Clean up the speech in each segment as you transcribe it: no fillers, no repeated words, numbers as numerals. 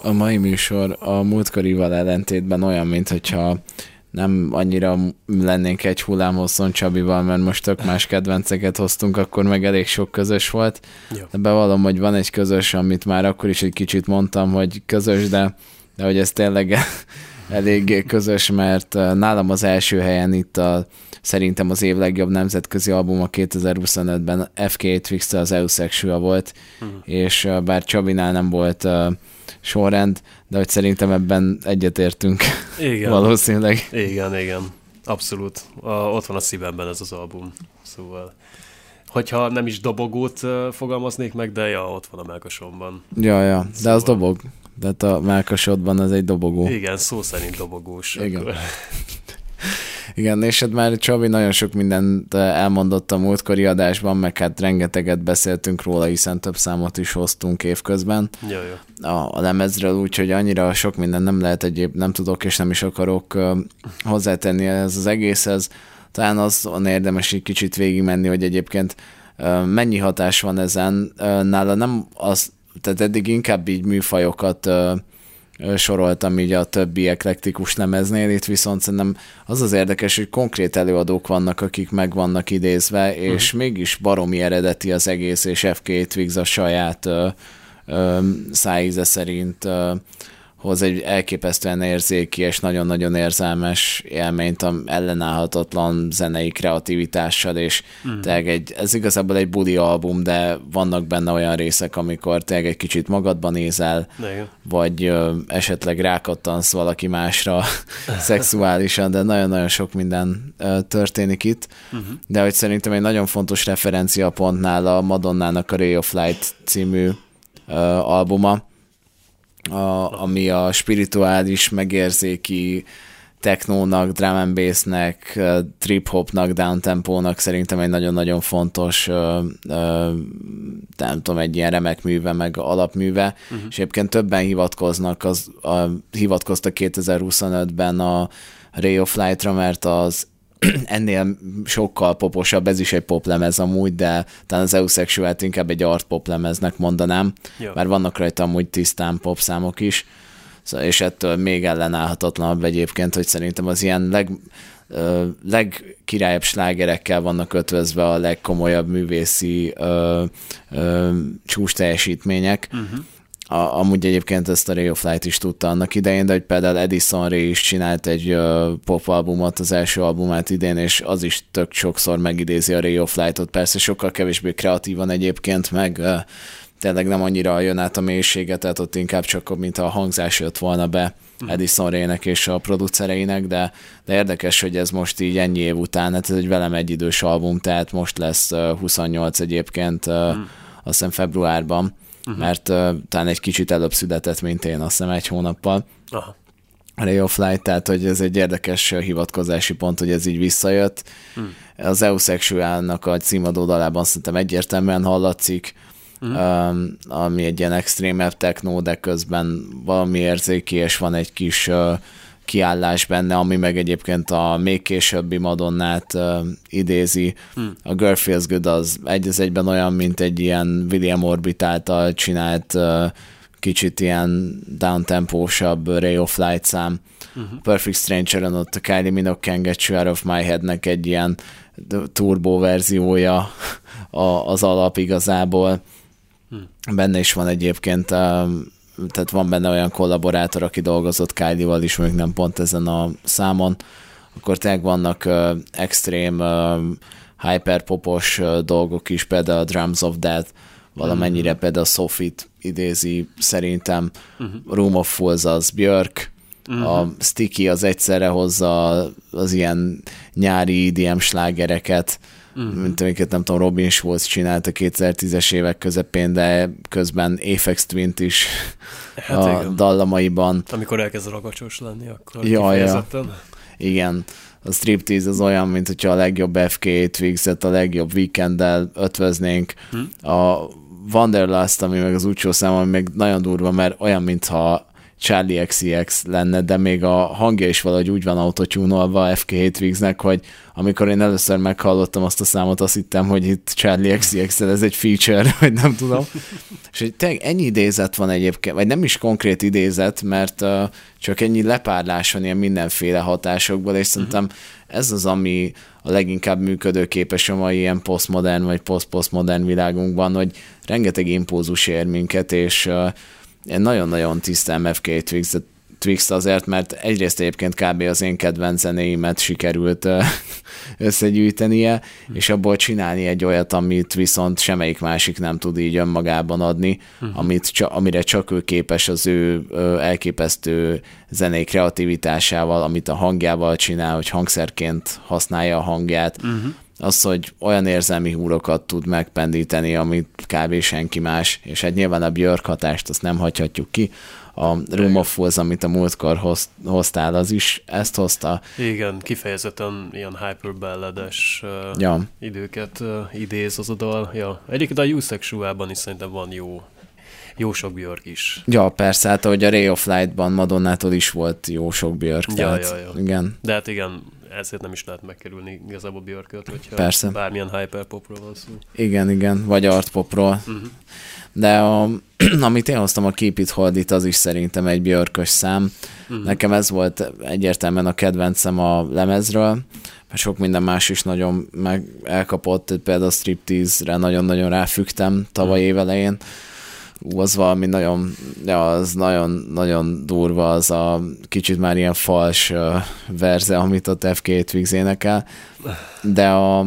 a mai műsor a múltkorival ellentétben olyan, mintha nem annyira lennénk egy hullámhosszon Csabival, mert most tök más kedvenceket hoztunk, akkor meg elég sok közös volt. Ja. De bevallom, hogy van egy közös, amit már akkor is egy kicsit mondtam, hogy közös, de hogy ez tényleg eléggé közös, mert nálam az első helyen itt szerintem az év legjobb nemzetközi albuma 2025-ben FK Twixt az Eusexual volt, és bár Csabinál nem volt sorrend, de hogy szerintem ebben egyetértünk. Igen. Valószínűleg. Igen. Abszolút. Ott van a szívemben ez az album. Szóval, hogyha nem is dobogót fogalmaznék meg, de ott van a mellkasomban. Ja, de szóval... az dobog. De a mellkasodban az egy dobogó. Igen, szó szerint dobogós. Igen. Igen, és hát már Csabi nagyon sok mindent elmondott a múltkori adásban, meg hát rengeteget beszéltünk róla, hiszen több számot is hoztunk évközben a lemezről, úgyhogy annyira sok minden nem lehet nem tudok és nem is akarok hozzátenni ez az egészhez. Talán azon érdemes egy kicsit végigmenni, hogy egyébként mennyi hatás van ezen. Nála nem az, tehát eddig inkább így műfajokat soroltam így a többi eklektikus lemeznél, itt viszont szerintem az érdekes, hogy konkrét előadók vannak, akik meg vannak idézve, és mégis baromi eredeti az egész, és FK Twigs a saját szájíze szerint hoz egy elképesztően érzéki és nagyon-nagyon érzelmes élményt, ellenállhatatlan zenei kreativitással, és tényleg ez igazából egy buli album, de vannak benne olyan részek, amikor tényleg egy kicsit magadban nézel, vagy esetleg rákattansz valaki másra szexuálisan, de nagyon-nagyon sok minden történik itt. De hogy szerintem egy nagyon fontos referenciapontnál a Madonnának a Ray of Light című albuma, ami a spirituális, megérzéki technónak, drum and bassnek, trip-hopnak, downtempónak szerintem egy nagyon-nagyon fontos nem tudom, egy ilyen remek műve, meg alapműve, és egyébként többen hivatkoztak 2025-ben a Ray of Light-ra, mert az ennél sokkal poposabb, ez is egy poplemez amúgy, de talán az Eusexual-t inkább egy art poplemeznek mondanám, mert vannak rajta amúgy tisztán popszámok is, és ettől még ellenállhatatlanabb egyébként, hogy szerintem az ilyen legkirályabb slágerekkel vannak ötvözve a legkomolyabb művészi csúcsteljesítmények. Amúgy egyébként ezt a Ray of Light is tudta annak idején, de hogy például Edison Ray is csinált egy popalbumot, az első albumát idén, és az is tök sokszor megidézi a Ray of Light-ot, persze sokkal kevésbé kreatívan egyébként, meg tényleg nem annyira jön át a mélységet, tehát ott inkább csak mint a hangzás jött volna be Edison Ray-nek és a producereinek, de érdekes, hogy ez most így ennyi év után, hát ez egy velem egyidős album, tehát most lesz 28 egyébként, azt hiszem februárban, mert talán egy kicsit előbb született, mint én, azt hiszem 1 hónappal. Aha. Ray of Light, tehát hogy ez egy érdekes hivatkozási pont, hogy ez így visszajött. Az Eusexual-nak a címadó dalában szerintem egyértelműen hallatszik, ami egy ilyen extrémebb techno, de közben valami érzéki, és van egy kis kiállás benne, ami meg egyébként a még későbbi Madonnát idézi. A Girl Feels Good az egyben olyan, mint egy ilyen William Orbit által csinált kicsit ilyen downtempósabb Ray of Light szám. Perfect Stranger-en ott a Kylie Minogue Can't Get You Out of My Head-nek egy ilyen turbo verziója az alap igazából. Benne is van egyébként tehát van benne olyan kollaborátor, aki dolgozott Kylie-val is, még nem pont ezen a számon, akkor tényleg vannak extrém hyperpopos dolgok is, például a Drums of Death, valamennyire például Sophie-t idézi szerintem, Room of Fools az Björk, a Sticky az egyszerre hozza az ilyen nyári EDM slágereket, mint amiket nem tudom, Robin Schulz csinált a 2010-es évek közepén, de közben Aphex Twin-t is a dallamaiban. Amikor elkezd ragacsos lenni, akkor kifejezetten. Igen. A Striptease az olyan, mint hogyha a legjobb FK Twigs-et a legjobb Weekenddel ötvöznénk. A Wanderlust, ami meg az utcsó szám, ami meg nagyon durva, mert olyan, mintha Charlie XCX lenne, de még a hangja is valahogy úgy van autotune-olva a FK7 Twigsnek, hogy amikor én először meghallottam azt a számot, azt hittem, hogy itt Charlie XCX, ez egy feature, vagy nem tudom. És hogy tényleg ennyi idézet van egyébként, vagy nem is konkrét idézet, mert csak ennyi lepárlás van ilyen mindenféle hatásokból, és szerintem ez az, ami a leginkább működőképes a mai ilyen posztmodern vagy posztmodern világunkban, hogy rengeteg impulzus ér minket, és én nagyon-nagyon tisztelem FK Twigs azért, mert egyrészt egyébként kb. Az én kedvenc zenéimet sikerült összegyűjtenie, és abból csinálni egy olyat, amit viszont semmelyik másik nem tud így önmagában adni, amire csak ő képes az ő elképesztő zenei kreativitásával, amit a hangjával csinál, hogy hangszerként használja a hangját, az, hogy olyan érzelmi húrokat tud megpendíteni, amit kb. Senki más, és hát nyilván a Björk hatást azt nem hagyhatjuk ki. A Room of Fools, amit a múltkor hoztál, az is ezt hozta. Igen, kifejezetten ilyen hyperballades időket idéz az a dal. Ja. Egyébként a Usexual-ban is szerintem van jó sok Björk is. Ja, persze, hát ahogy a Ray of Light-ban Madonnától is volt jó sok Björk. Ja. Igen. De hát igen, ezért nem is lehet megkerülni igazából Björköt, hogyha persze. Bármilyen hyperpopról van szó. Igen, vagy artpopról. De amit én hoztam, a Keep It Hold It, az is szerintem egy Björkös szám. Nekem ez volt egyértelműen a kedvencem a lemezről, mert sok minden más is nagyon elkapott, például a Striptease-re nagyon-nagyon ráfügtem tavaly évelején. Az valami az nagyon durva, az a kicsit már ilyen fals verze, amit a FK Twigs énekel. De a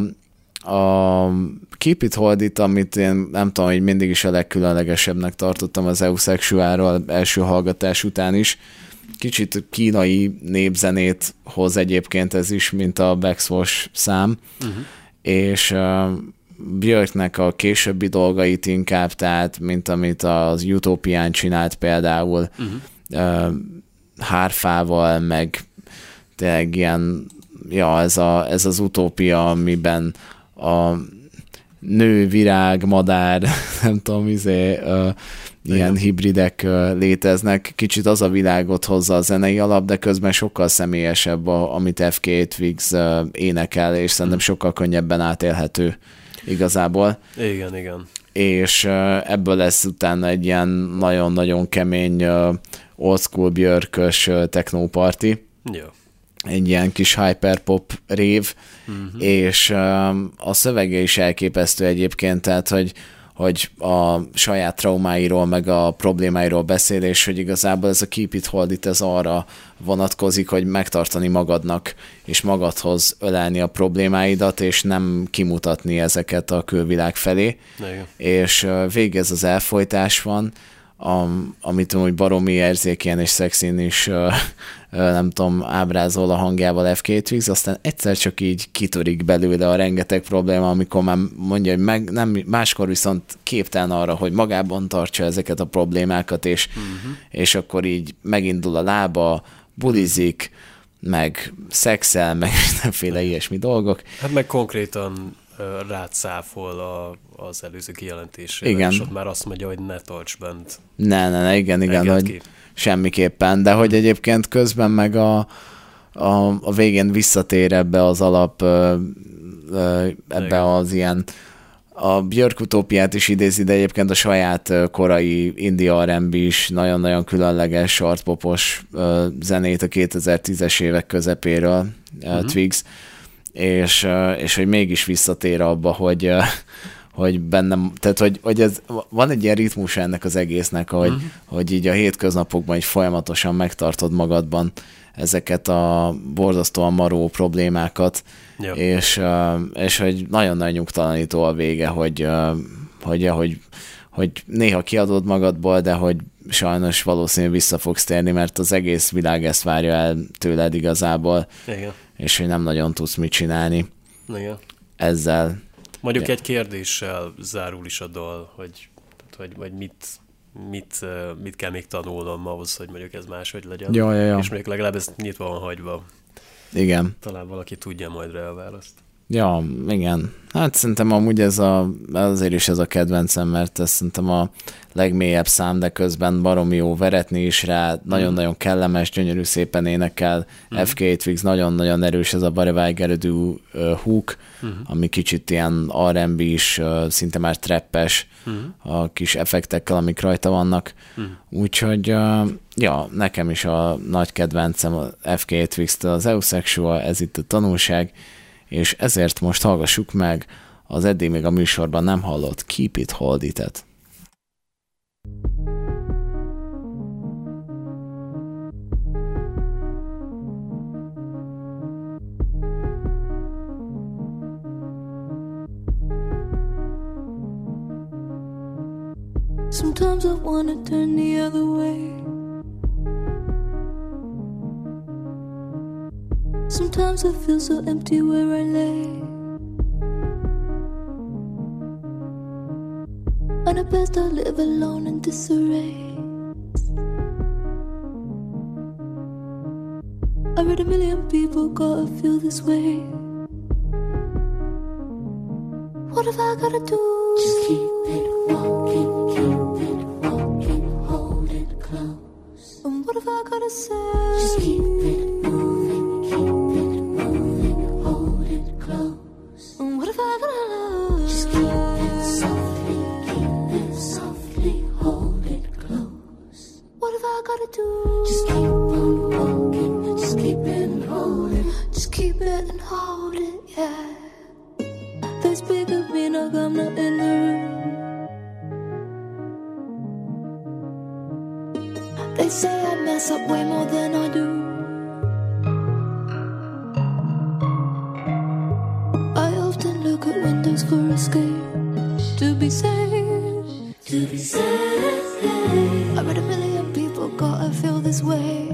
Keep It Hold It, amit én nem tudom, hogy mindig is a legkülönlegesebbnek tartottam az Eusexualról első hallgatás után is. Kicsit kínai népzenét hoz egyébként ez is, mint a Backswash szám, és Björknek a későbbi dolgait inkább, tehát mint amit az Utopián csinált például, hárfával, meg tényleg ilyen, ez az utópia, amiben a nő, virág, madár, nem tudom, ilyen hibridek léteznek. Kicsit az a világot hozza a zenei alap, de közben sokkal személyesebb, amit FK Twigs énekel, és szerintem sokkal könnyebben átélhető igazából. Igen. És ebből lesz utána egy ilyen nagyon-nagyon kemény old school Björkös technoparty. Ja. Egy ilyen kis hyperpop rév, és a szövege is elképesztő egyébként, tehát, hogy a saját traumáiról, meg a problémáiról beszél, és hogy igazából ez a Keep It Hold It, ez arra vonatkozik, hogy megtartani magadnak, és magadhoz ölelni a problémáidat, és nem kimutatni ezeket a külvilág felé. Igen. És végez az elfojtás van, amit úgy baromi érzékeny és szexin is nem tudom, ábrázol a hangjával FK Twigs, aztán egyszer csak így kitörik belőle a rengeteg probléma, amikor már mondja, hogy máskor viszont képtelen arra, hogy magában tartsa ezeket a problémákat, és akkor így megindul a lába, bulizik, meg szexel, meg mindenféle ilyesmi dolgok. Hát meg konkrétan rátszáfol az előző kijelentésére, igen. És ott már azt mondja, hogy ne tarts bent. Ne, igen, hogy semmiképpen, de hogy egyébként közben meg a végén visszatér ebbe az alap, ebbe az ilyen, a Björk utópiát is idézi, de egyébként a saját korai indie R&B is nagyon-nagyon különleges, artpopos zenét a 2010-es évek közepéről, Twigs, és hogy mégis visszatér abba, hogy bennem, tehát hogy ez, van egy ilyen ritmus ennek az egésznek, hogy így a hétköznapokban így folyamatosan megtartod magadban ezeket a borzasztóan maró problémákat, és hogy nagyon-nagyon nyugtalanító a vége, hogy néha kiadod magadból, de hogy sajnos valószínűleg vissza fogsz térni, mert az egész világ ezt várja el tőled igazából, igen. És hogy nem nagyon tudsz mit csinálni. Igen. Ezzel. Mondjuk egy kérdéssel zárul is a dal, hogy mit kell még tanulnom ahhoz, hogy mondjuk ez máshogy legyen. Ja. És mondjuk legalább ez nyitva van hagyva. Igen. Talán valaki tudja majd rá a választ. Ja, igen. Hát szerintem amúgy azért is ez a kedvencem, mert ez szerintem a legmélyebb szám, de közben baromi jó veretni is rá, nagyon-nagyon kellemes, gyönyörű, szépen énekel, FK Twigs, nagyon-nagyon erős ez a Barry Weigeredű hook, ami kicsit ilyen R&B is, szinte már trappes, a kis effektekkel, amik rajta vannak. Úgyhogy, ja, nekem is a nagy kedvencem a FK Twigs-től az Eusexual, ez itt a tanulság, és ezért most hallgassuk meg az eddig még a műsorban nem hallott Keep It Hold It-et. Sometimes I wanna turn the other way. Sometimes I feel so empty where I lay. And at best I live alone in disarray. I read a million people gotta feel this way. What have I gotta do? Just keep it walking, hold it close. And what have I gotta say? Just keep it moving, hold it close. And what have I gotta love? Just keep it softly, hold it close. What have I gotta do? Just keep on walking, just keep it and hold it. Just keep it and hold it, yeah. They speak of me like I'm not in the room. They say I mess up way more than I do. I often look at windows for escape. To be safe, to be safe. I read a million people gotta feel this way.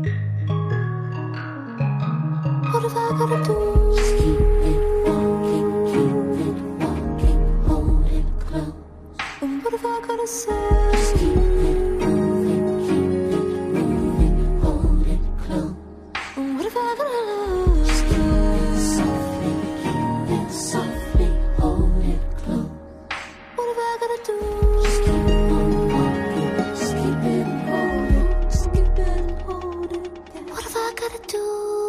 What have I gotta do? Just keep it walking, hold it close. And what have I gotta say? Just keep it moving, hold it close. And what have I gotta love? Just keep it softly, hold it close. What have I gotta do? Just keep on walking, just keep it and hold it, just keep it and hold it. Yeah. What have I gotta do?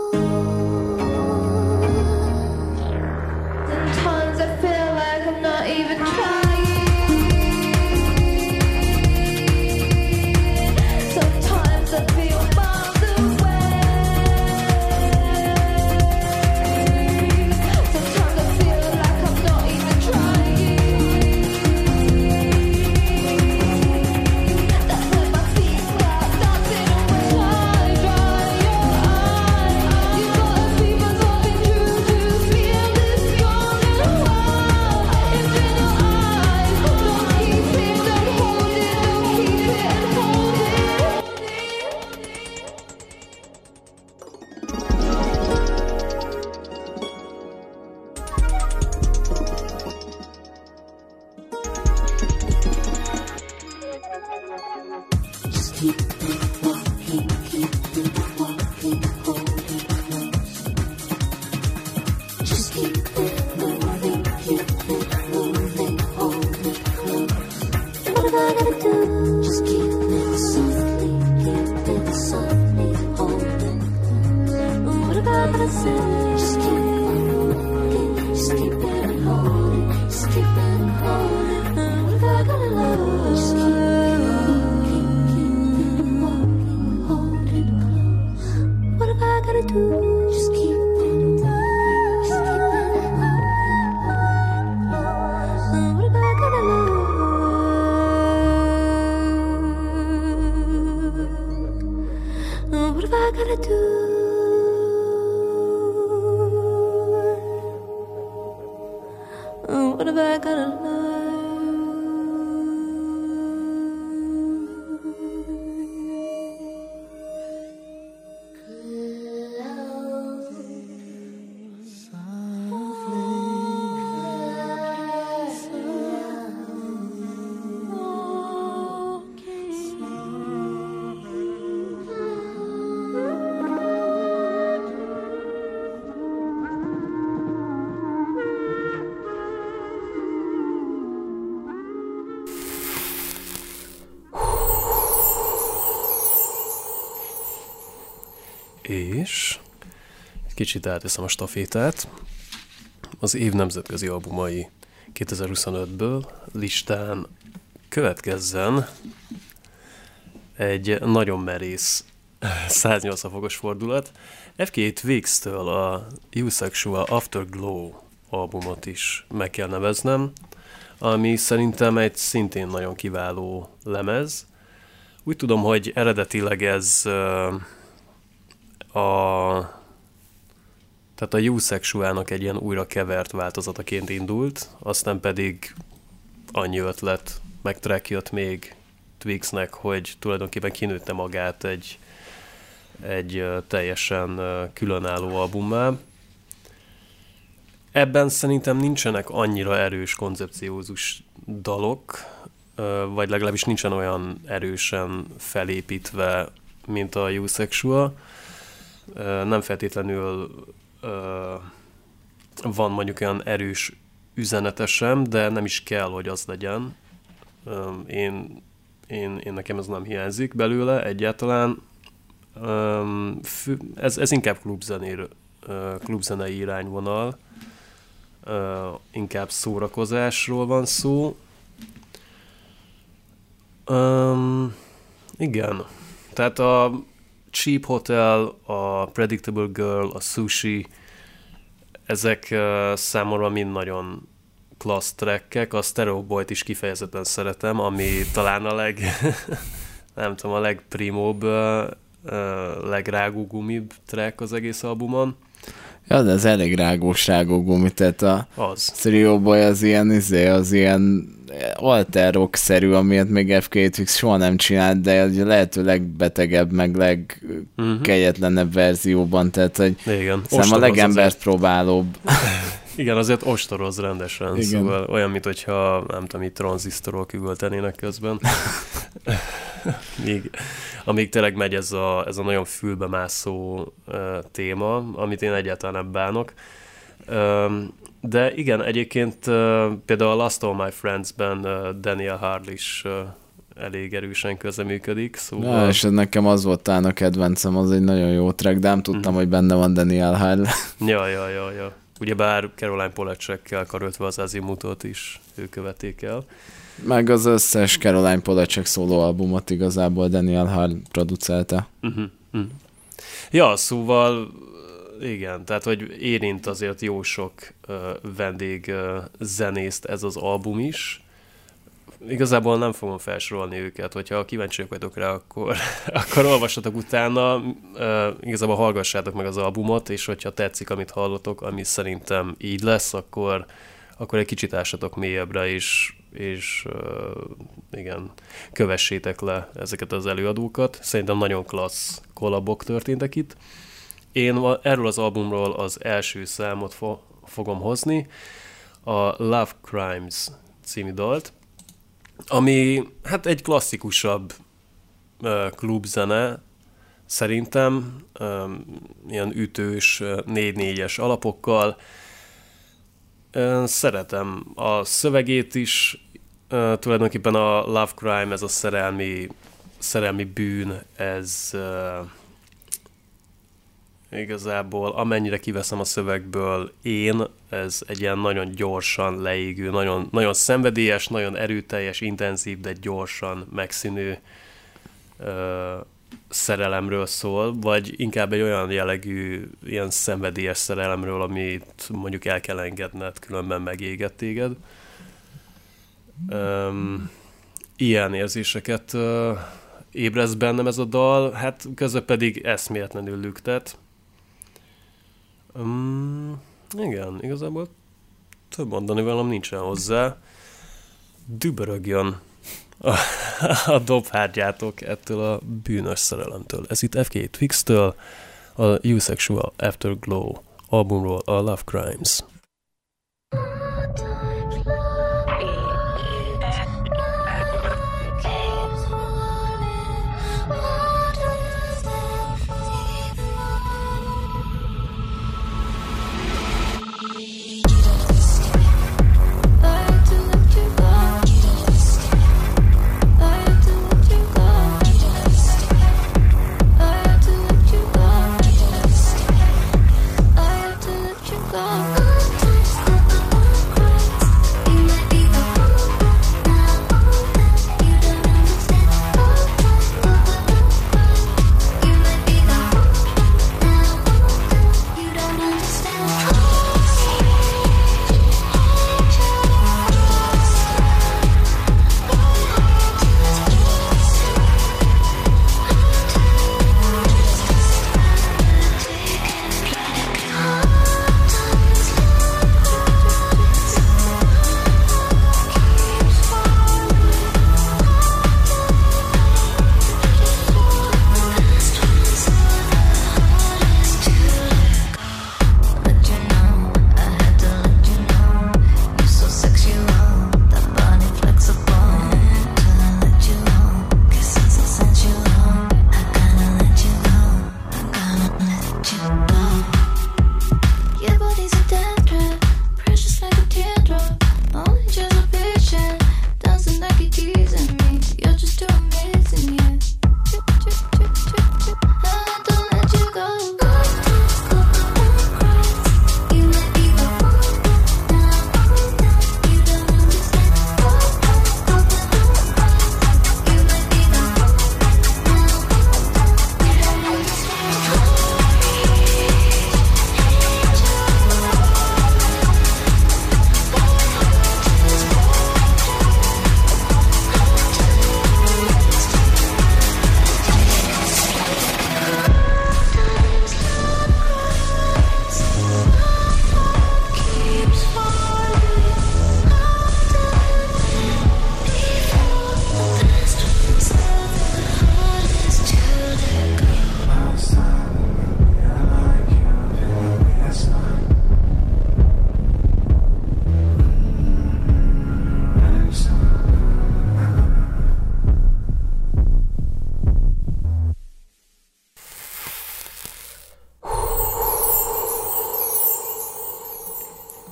Sometimes I feel like I'm not even trying. Sometimes I feel miles away. Sometimes I feel like I'm not even trying. That's when my feet start dancing away. Dry your eyes. You gotta be my something true to feel this strong and wild. It's in your eyes. Don't keep it, don't hold it. Don't keep it and hold it. Just keep it walking, hold it close. Just keep it moving, hold it close. What have I gotta do? Just keep it softly, hold it close. What have I gotta say? Just keep on walking, just keep it and hold it, just keep it and hold it. What have I gotta love? Just keep it walking, hold it close. What have I gotta do? Just keep on walking, just keep it and hold it. What have I gotta love? What have I gotta do? What have I gotta love? És kicsit átteszem a stafétát. Az év nemzetközi albumai 2025-ből listán következzen egy nagyon merész 180 fokos fordulat. FKA Twigs-től a Usexual Afterglow albumot is meg kell neveznem, ami szerintem egy szintén nagyon kiváló lemez. Úgy tudom, hogy eredetileg ez tehát a Usexualnak egy ilyen újra kevert változataként indult, aztán pedig annyi ötlet, meg track jött még Twigsnek, hogy tulajdonképpen kinőtte magát egy teljesen különálló albummá. Ebben szerintem nincsenek annyira erős koncepciózus dalok, vagy legalábbis nincsen olyan erősen felépítve, mint a Usexual. Nem feltétlenül van mondjuk olyan erős üzenete sem, de nem is kell, hogy az legyen. Én nekem ez nem hiányzik belőle egyáltalán. Ez inkább klubzenei irányvonal, inkább szórakozásról van szó. Igen, tehát a Cheap Hotel, a Predictable Girl, a Sushi, ezek számomra mind nagyon klassz trackek. A Stereo Boy-t is kifejezetten szeretem, ami talán nem tudom, a legprimóbb, legrágógumibb track az egész albumon. Ja, de ez elég rágós-rágógumi, tehát a Stereo Boy az ilyen alter rock-szerű, amilyet még FKA Twigs soha nem csinált, de a lehető legbetegebb, meg legkegyetlenebb verzióban, tehát hogy igen, a legembert próbálóbb. Igen, azért ostoroz rendesen, igen. Szóval olyan, mint hogyha nem tudom, itt tranzisztorok üvöltenének közben. Amíg tényleg megy ez a nagyon fülbe mászó téma, amit én egyáltalán nem bánok. De igen, egyébként például a Last of My Friends-ben Daniel Harl is elég erősen közeműködik. Szóval... Ja, és nekem az volt talán a kedvencem, az egy nagyon jó track, de nem tudtam, hogy benne van Daniel Harl. Ja. Ugyebár Caroline Polachekkel karöltve az Azimutot is ő követték el. Meg az összes Caroline Polachek szólóalbumot igazából Daniel Harl producelte. Ja, szóval igen, tehát hogy érint azért jó sok vendég zenészt ez az album is. Igazából nem fogom felsorolni őket, hogyha kíváncsiak vagytok rá, akkor olvassatok utána, igazából hallgassátok meg az albumot, és hogyha tetszik, amit hallotok, ami szerintem így lesz, akkor egy kicsit ássatok mélyebbre, és igen, kövessétek le ezeket az előadókat. Szerintem nagyon klassz kollabok történtek itt. Én erről az albumról az első számot fogom hozni, a Love Crimes című dalt, ami hát egy klasszikusabb klubzene, szerintem ilyen ütős 4/4-es alapokkal. Szeretem a szövegét is, tulajdonképpen a Love Crime, ez a szerelmi bűn, ez igazából amennyire kiveszem a szövegből ez egy ilyen nagyon gyorsan leégő, nagyon, nagyon szenvedélyes, nagyon erőteljes, intenzív, de gyorsan megszínő szerelemről szól, vagy inkább egy olyan jellegű, ilyen szenvedélyes szerelemről, amit mondjuk el kell engedned, különben megéget téged. Ilyen érzéseket ébreszt bennem ez a dal, hát közben pedig eszméletlenül lüktet. Igen, igazából több mondani velem nincsen hozzá. Dübörögjön a dobhárgyátok ettől a bűnös szerelemtől. Ez itt FKA Twigs-től, a Usexual Afterglow albumról, a Love Crimes. I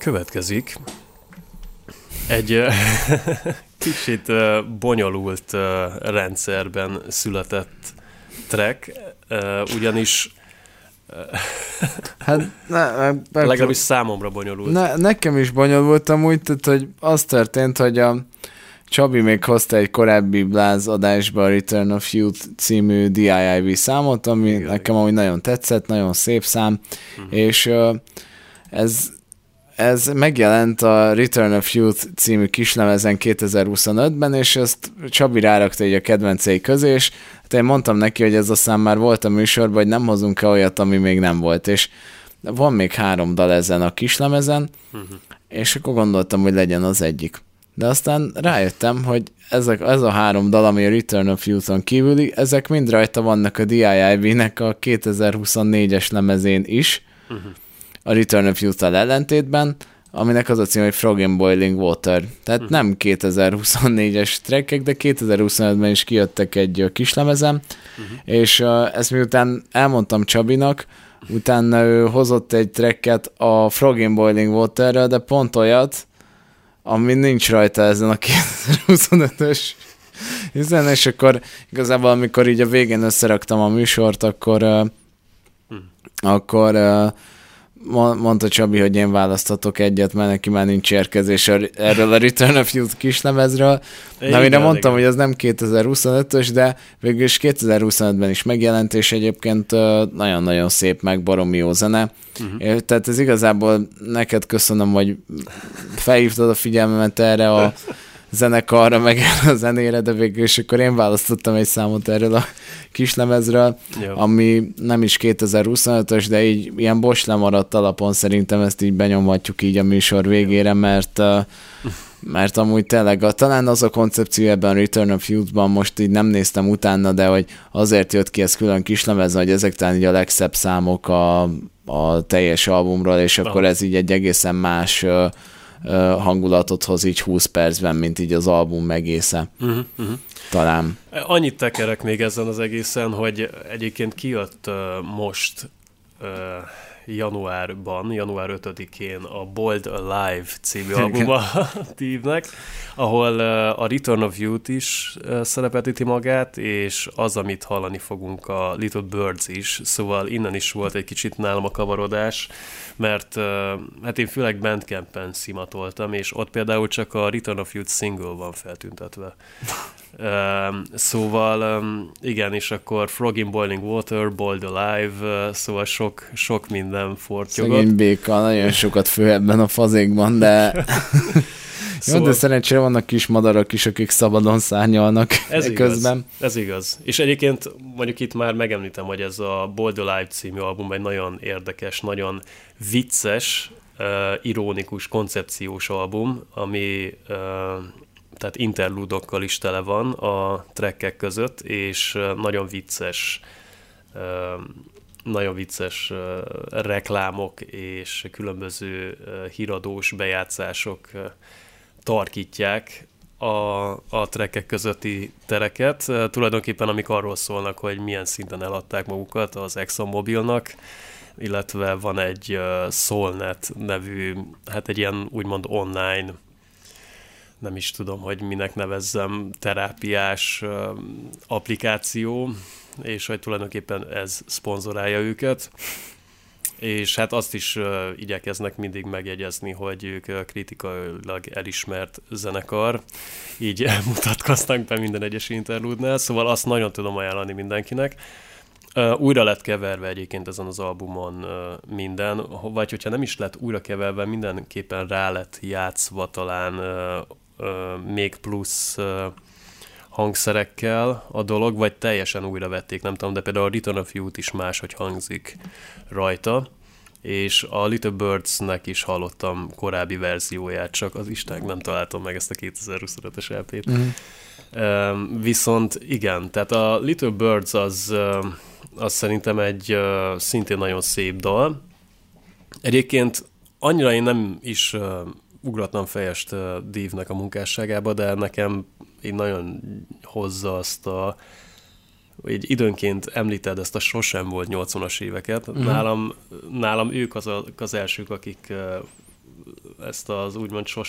Következik egy kicsit bonyolult rendszerben született track, ugyanis Hát legalábbis számomra bonyolult. nekem is bonyolult amúgy, tehát hogy az történt, hogy a Csabi még hozta egy korábbi Bláz adásba a Return of Youth című DIYV számot, ami nekem amúgy nagyon tetszett, nagyon szép szám, és ez megjelent a Return of Youth című kislemezen 2025-ben, és ezt Csabi rárakta így a kedvencei közé, és hát én mondtam neki, hogy ez a szám már volt a műsorban, hogy nem hozunk-e olyat, ami még nem volt, és van még 3 dal ezen a kislemezen, és akkor gondoltam, hogy legyen az egyik. De aztán rájöttem, hogy ez a 3 dal, ami a Return of Youth-on kívüli, ezek mind rajta vannak a DIYV-nek a 2024-es lemezén is, a Return of Youth-tal ellentétben, aminek az a cím, hogy Frog in Boiling Water. Tehát nem 2024-es trackek, de 2025-ben is kijöttek egy kislemezen, és ezt miután elmondtam Csabinak, utána ő hozott egy tracket a Frog in Boiling Waterről, de pont olyat, ami nincs rajta ezen a 2025-ös hiszen, és akkor igazából, amikor így a végén összeraktam a műsort, akkor mondta Csabi, hogy én választhatok egyet, mert neki már nincs érkezés erről a Return of Youth kislemezről. De amire mondtam, hogy az nem 2025-ös, de végül is 2025-ben is megjelent, és egyébként nagyon-nagyon szép, meg baromi jó zene. Tehát ez igazából neked köszönöm, hogy felhívtad a figyelmemet erre a zenekarra, meg erre a zenére, de végül is akkor én választottam egy számot erről a kislemezről, ami nem is 2025-ös, de így ilyen Bosch lemaradt alapon szerintem ezt így benyomhatjuk így a műsor végére, mert amúgy tényleg talán az a koncepció ebben a Return of Youth-ban, most így nem néztem utána, de hogy azért jött ki ez külön kislemezen, hogy ezek talán így a legszebb számok a teljes albumról, és akkor ez így egy egészen más hangulatot hoz így 20 percben, mint így az album egésze. Talán. Annyit tekerek még ezen az egészen, hogy egyébként kijött most január 5-én a Bold Alive című albuma Steve-nek, ahol a Return of Youth is szerepelteti magát, és az, amit hallani fogunk, a Little Birds is, szóval innen is volt egy kicsit nálam a kavarodás, mert hát én főleg Bandcampen szimatoltam, és ott például csak a Return of Youth single van feltüntetve. Szóval igen, és akkor Frog in Boiling Water, Bold Alive, szóval sok minden fortyogott. Szegény béka, nagyon sokat fő ebben a fazékban, de szóval... jó, de szerencsére vannak kis madarak is, akik szabadon szárnyalnak közben. Ez igaz. És egyébként mondjuk itt már megemlítem, hogy ez a Bold Alive című album egy nagyon érdekes, nagyon vicces, ironikus, koncepciós album, ami tehát interludokkal is tele van a trackek között, és nagyon vicces reklámok és különböző híradós bejátszások tarkítják a trackek közötti tereket. Tulajdonképpen amik arról szólnak, hogy milyen szinten eladták magukat az ExxonMobilnak, illetve van egy Soulnet nevű, hát egy ilyen úgymond online, nem is tudom, hogy minek nevezzem, terápiás applikáció, és hogy tulajdonképpen ez szponzorálja őket. És hát azt is igyekeznek mindig megjegyezni, hogy ők kritikailag elismert zenekar, így mutatkoznak be minden egyes interlúdnál, szóval azt nagyon tudom ajánlani mindenkinek. Újra lett keverve egyébként ezen az albumon minden, vagy hogyha nem is lett újra keverve, mindenképpen rá lett játszva talán még plusz hangszerekkel a dolog, vagy teljesen újra vették, nem tudom, de például a Return of Youth is máshogy hangzik rajta, és a Little Birds-nek is hallottam korábbi verzióját, csak az Isten nem találtam meg ezt a 2025-es LP-t. Viszont igen, tehát a Little Birds az szerintem egy szintén nagyon szép dal. Egyébként annyira én nem is ugrattam fejest Dave-nek a munkásságába, de nekem így nagyon hozza azt így időnként említed ezt a sosem volt 80-as éveket. Nálam ők az elsők, akik ezt az úgymond